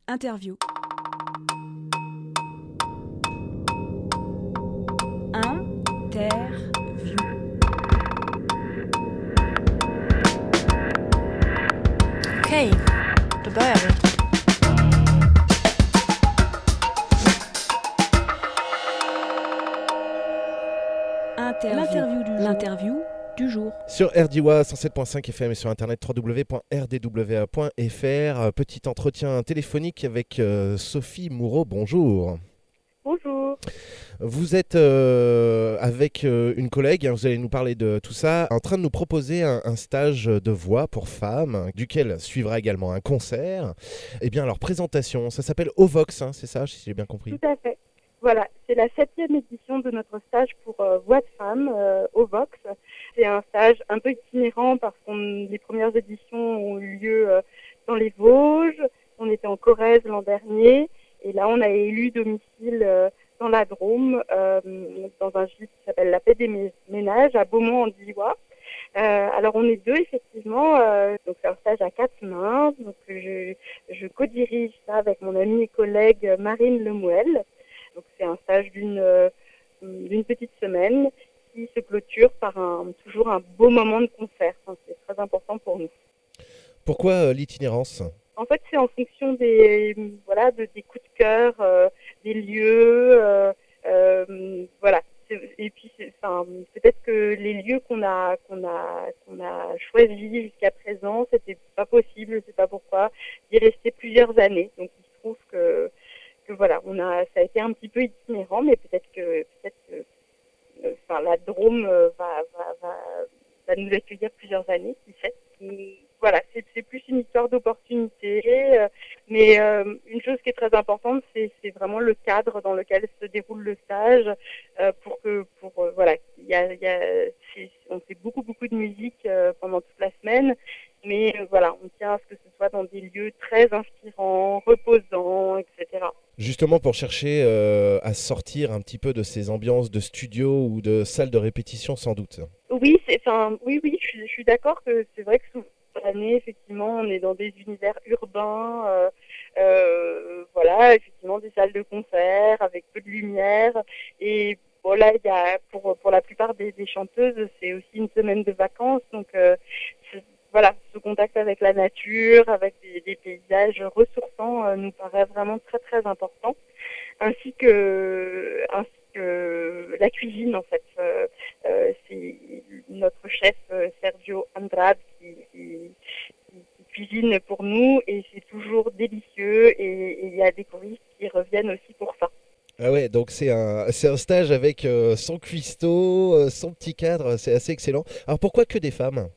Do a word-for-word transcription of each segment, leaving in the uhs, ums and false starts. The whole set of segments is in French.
Interview. Interview. Okej, då börjar vi. Interview. L'interview du jour. L'interview du jour. Sur R D W A cent sept point cinq F M et sur internet w w w point r d w a point f r. Petit entretien téléphonique avec euh, Sophie Moureau. Bonjour. Bonjour. Vous êtes euh, avec euh, une collègue, hein, vous allez nous parler de tout ça, en train de nous proposer un, un stage de voix pour femmes, duquel suivra également un concert. Eh bien, leur présentation, ça s'appelle Ovox, hein, c'est ça, si j'ai bien compris? Tout à fait. Voilà, c'est la septième édition de notre stage pour euh, voix de femmes, euh, Ovox. C'est un stage un peu itinérant parce que les premières éditions ont eu lieu euh, dans les Vosges, on était en Corrèze l'an dernier, et là on a élu domicile euh, dans la Drôme, euh, dans un gîte qui s'appelle la Paix des Ménages, à Beaumont-en-Diois. Euh, alors on est deux effectivement, euh, donc c'est un stage à quatre mains, donc je, je co-dirige ça avec mon amie et collègue Marine Lemouel. Donc c'est un stage d'une euh, d'une petite semaine qui se clôture par un toujours un beau moment de concert. Enfin, c'est très important pour nous. Pourquoi euh, l'itinérance? En fait, c'est en fonction des voilà de, des coups de cœur, euh, des lieux, euh, euh, voilà. Et puis, c'est, enfin, peut-être que les lieux qu'on a qu'on a qu'on a choisis jusqu'à présent, c'était pas possible, je sais pas pourquoi, d'y rester plusieurs années. Donc, il se trouve que que voilà, on a, ça a été un petit peu itinérant, mais peut-être que, peut-être que, euh, enfin, la Drôme euh, va, va, va, va nous accueillir plusieurs années, qui sait. Et voilà, c'est, c'est plus une histoire d'opportunité, euh, mais euh, une chose qui est très importante, c'est, c'est vraiment le cadre dans lequel se déroule le stage, euh, pour que, pour euh, voilà, il y a, il y a, c'est, on fait beaucoup, beaucoup de musique euh, pendant toute la semaine. Mais euh, voilà, on tient à ce que ce soit dans des lieux très inspirants, reposants, et cetera. Justement pour chercher euh, à sortir un petit peu de ces ambiances de studio ou de salles de répétition sans doute. Oui, c'est, enfin, oui, oui, je, je suis d'accord que c'est vrai que souvent l'année, effectivement, on est dans des univers urbains, euh, euh, voilà, effectivement des salles de concert avec peu de lumière. Et bon là, il y a pour pour la plupart des, des chanteuses, c'est aussi une semaine de vacances, donc euh, voilà, ce contact avec la nature, avec des, des paysages ressourçants euh, nous paraît vraiment très très important, ainsi que ainsi que la cuisine en fait. Euh, euh, c'est notre chef euh, Sergio Andrade qui, qui, qui, qui cuisine pour nous et c'est toujours délicieux et il y a des touristes qui reviennent aussi pour ça. Ah ouais, donc c'est un, c'est un stage avec euh, son cuistot, euh, son petit cadre, c'est assez excellent. Alors pourquoi que des femmes?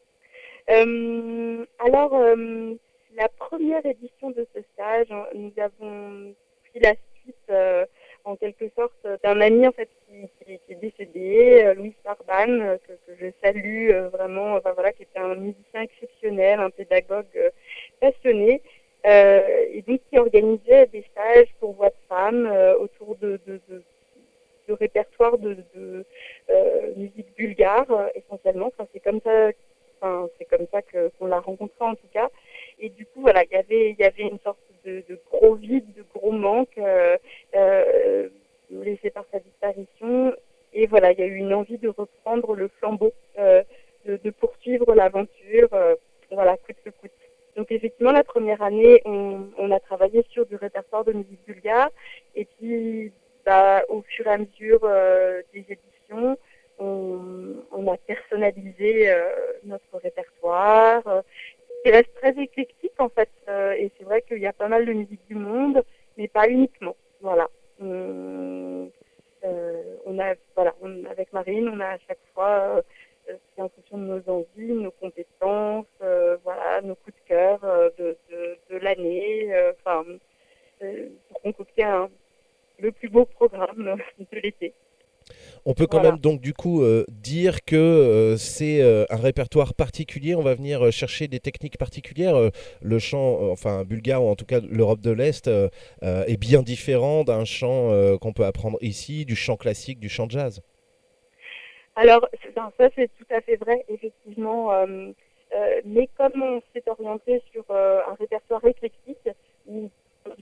Euh, alors, euh, la première édition de ce stage, nous avons pris la suite, euh, en quelque sorte, d'un ami en fait qui, qui, qui est décédé, euh, Louis Sarban, euh, que, que je salue euh, vraiment, enfin, voilà, qui était un musicien exceptionnel, un pédagogue euh, passionné, euh, et donc qui organisait des stages pour voix de femmes euh, autour de, de, de de répertoire de, de euh, musique bulgare euh, essentiellement. Enfin, c'est comme ça. Enfin, c'est comme ça que, qu'on l'a rencontré en tout cas. Et du coup, voilà, il y avait, il y avait une sorte de, de gros vide, de gros manque euh, euh, laissé par sa disparition. Et voilà, il y a eu une envie de reprendre le flambeau, euh, de, de poursuivre l'aventure, euh, voilà, coûte que coûte. Donc effectivement, la première année, on, on a travaillé sur du répertoire de musique bulgare. Et puis, bah, au fur et à mesure euh, des éditions, On, on a personnalisé euh, notre répertoire, euh, qui reste très éclectique en fait, euh, et c'est vrai qu'il y a pas mal de musique du monde, mais pas uniquement. Voilà. On, euh, on a, voilà, on, avec Marine, on a à chaque fois, euh, c'est en fonction de nos envies, nos compétences, euh, voilà, nos coups de cœur euh, de, de, de l'année, enfin, euh, pour concocter un, le plus beau programme de l'été. On peut quand voilà. même donc du coup euh, dire que euh, c'est euh, un répertoire particulier, on va venir chercher des techniques particulières. Euh, le chant, euh, enfin bulgare ou en tout cas l'Europe de l'Est, euh, euh, est bien différent d'un chant euh, qu'on peut apprendre ici, du chant classique, du chant jazz. Alors non, ça c'est tout à fait vrai, effectivement. Euh, euh, mais comme on s'est orienté sur euh, un répertoire éclectique, où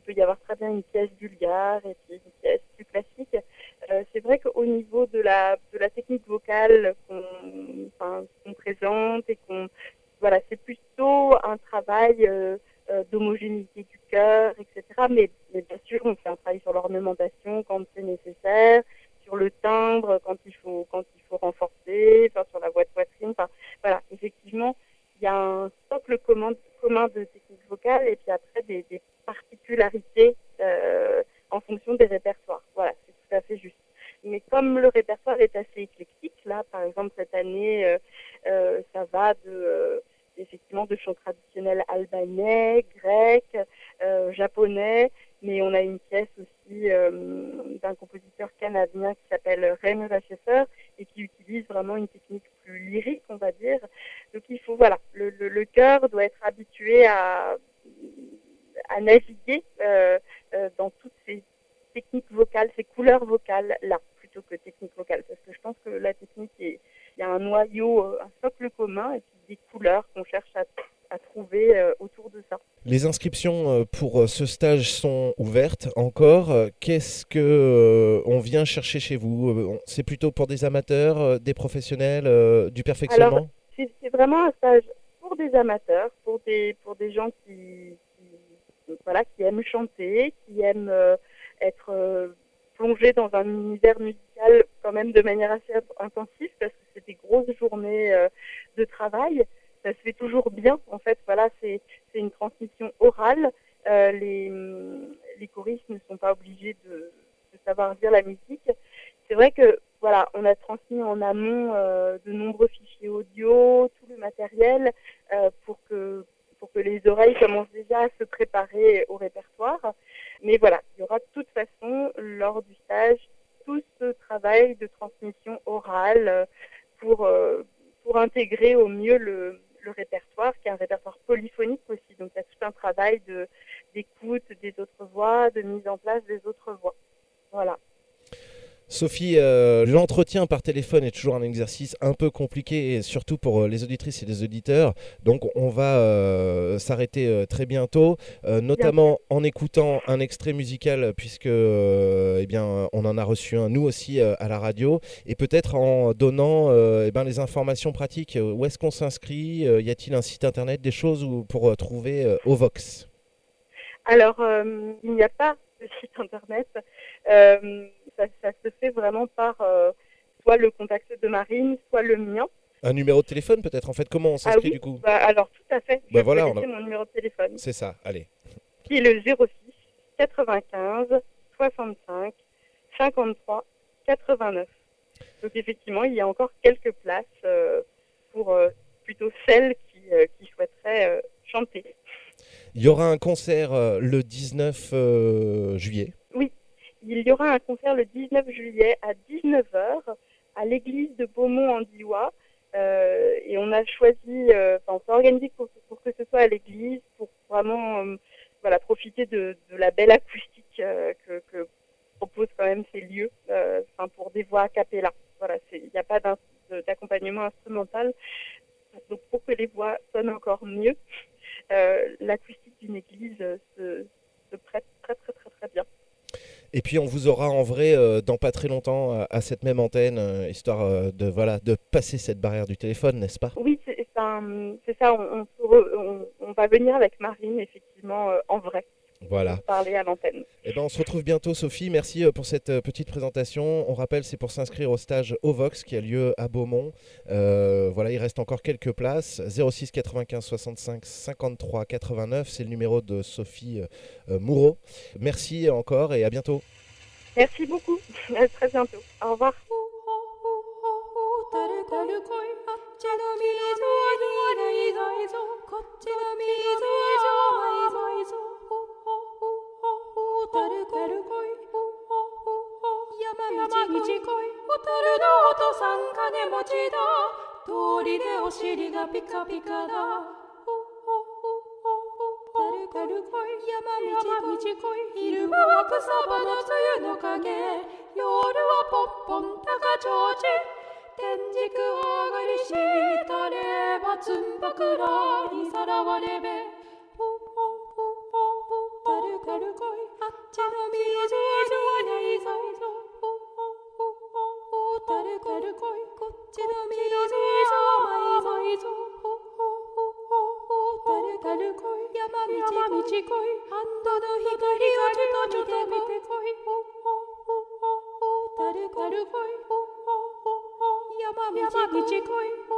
bien une pièce bulgare et puis une pièce plus classique. Euh, c'est vrai qu'au niveau de la, de la technique vocale qu'on, enfin, qu'on présente et qu'on, voilà, c'est plutôt un travail euh, euh, d'homogénéité du chœur, et cetera. Mais, mais bien sûr, on fait un travail sur l'ornementation quand c'est nécessaire, sur le timbre quand il faut, quand il faut renforcer, enfin, sur la voix de poitrine. Enfin, voilà, effectivement, il y a un socle commun, commun de technique vocale et puis après des, des particularités euh, en fonction des répertoires. Voilà, c'est tout à fait juste. Mais comme le répertoire est assez éclectique, là, par exemple, cette année, euh, euh, ça va de, euh, effectivement, de chants traditionnels albanais, grecs, euh, japonais, mais on a une pièce aussi euh, d'un compositeur canadien qui s'appelle Raymond Racheffer et qui utilise vraiment une technique plus lyrique, on va dire. Donc il faut, voilà, le, le, le chœur doit être habitué à, à naviguer euh, euh, dans toutes ces techniques vocales, ces couleurs vocales là, plutôt que technique vocale, parce que je pense que la technique, est, il y a un noyau, un socle commun et puis des couleurs qu'on cherche à, à trouver euh, autour de ça. Les inscriptions pour ce stage sont ouvertes encore. Qu'est-ce que euh, on vient chercher chez vous? C'est plutôt pour des amateurs, des professionnels, euh, du perfectionnement? Alors, c'est, c'est vraiment un stage pour des amateurs, pour des, pour des gens qui, qui, voilà, qui aiment chanter, qui aiment euh, être euh, plongés dans un univers musical quand même de manière assez intensive, parce que c'est des grosses journées euh, de travail. Ça se fait toujours bien, en fait, voilà, c'est, c'est une transmission orale. Euh, les, les choristes ne sont pas obligés de, de savoir dire la musique. C'est vrai que, voilà, on a transmis en amont euh, de nombreux fichiers audio, tout le matériel, euh, pour que, pour que les oreilles commencent déjà à se préparer au répertoire. Mais voilà, il y aura de toute façon, lors du stage, tout ce travail de transmission orale euh, pour, euh, pour intégrer au mieux le le répertoire, qui est un répertoire polyphonique aussi. Donc, il y a tout un travail de, d'écoute des autres voix, de mise en place des autres voix. Voilà. Sophie, euh, l'entretien par téléphone est toujours un exercice un peu compliqué, et surtout pour les auditrices et les auditeurs. Donc, on va euh, s'arrêter euh, très bientôt, euh, notamment Bien. en écoutant un extrait musical, puisque euh, eh bien, on en a reçu un, nous aussi, euh, à la radio, et peut-être en donnant euh, eh ben, les informations pratiques. Où est-ce qu'on s'inscrit? Y a-t-il un site internet, des choses où, pour trouver euh, Ovox? Alors, euh, il n'y a pas de site internet. Euh, ça, ça se fait vraiment par euh, soit le contact de Marine, soit le mien. Un numéro de téléphone peut-être, en fait, comment on s'inscrit ah, oui, du coup? bah, Alors tout à fait, je bah, vais voilà, laisser a... mon numéro de téléphone. C'est ça, allez. Qui est le zéro six quatre-vingt-quinze soixante-cinq cinquante-trois quatre-vingt-neuf. Donc effectivement, il y a encore quelques places euh, pour euh, plutôt celles qui, euh, qui souhaiteraient euh, chanter. Il y aura un concert euh, le dix-neuf euh, juillet. Oui, il y aura un concert le dix-neuf juillet à dix-neuf heures à l'église de Beaumont-en-Diois. Euh, et on a choisi, euh, enfin, on s'est organisé pour, pour que ce soit à l'église, pour vraiment euh, voilà, profiter de, de la belle acoustique euh, que, que proposent quand même ces lieux, euh, enfin, pour des voix a cappella. Voilà, il n'y a pas d'accompagnement instrumental. Donc pour que les voix sonnent encore mieux, euh, l'acoustique d'une église se, se prête très très très très bien. Et puis on vous aura en vrai euh, dans pas très longtemps à, à cette même antenne, euh, histoire euh, de, voilà, de passer cette barrière du téléphone, n'est-ce pas? Oui, c'est, c'est, un, c'est ça, on, on, on, on va venir avec Marine effectivement euh, en vrai. Voilà. Pour parler à l'antenne. Et ben on se retrouve bientôt, Sophie. Merci pour cette petite présentation. On rappelle, c'est pour s'inscrire au stage Ovox qui a lieu à Beaumont. Euh, voilà, il reste encore quelques places. zéro six quatre-vingt-quinze soixante-cinq cinquante-trois quatre-vingt-neuf, c'est le numéro de Sophie euh, Moureau. Merci encore et à bientôt. Merci beaucoup. À très bientôt. Au revoir. ちの水にないぞたるこるこいこっちの水にないぞたるかるこい山道こいハンドの光をちょっと見てこいたるかるこい山道こい